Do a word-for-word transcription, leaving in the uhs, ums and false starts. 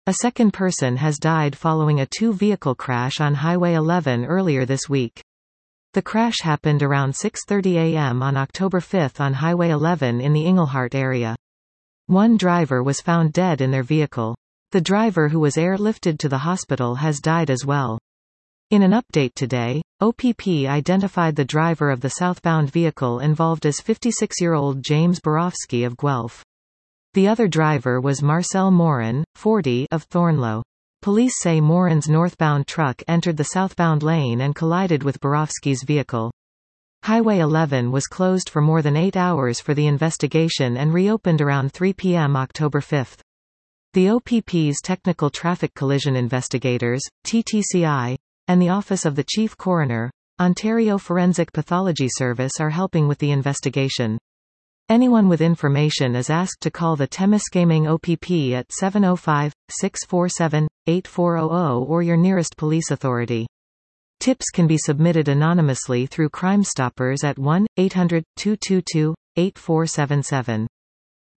A second person has died following a two-vehicle crash on Highway eleven earlier this week. The crash happened around six thirty a m on October fifth on Highway eleven in the Englehart area. One driver was found dead in their vehicle. The driver, who was airlifted to the hospital, has died as well. In an update today, O P P identified the driver of the southbound vehicle involved as fifty-six-year-old James Borofsky of Guelph. The other driver was Marcel Morin, forty, of Thornlow. Police say Morin's northbound truck entered the southbound lane and collided with Borofsky's vehicle. Highway eleven was closed for more than eight hours for the investigation and reopened around three p m October fifth. The O P P's Technical Traffic Collision Investigators, T T C I, and the Office of the Chief Coroner, Ontario Forensic Pathology Service are helping with the investigation. Anyone with information is asked to call the Temiskaming O P P at seven oh five, six four seven, eight four hundred or your nearest police authority. Tips can be submitted anonymously through Crime Stoppers at one eight hundred, two two two, eight four seven seven.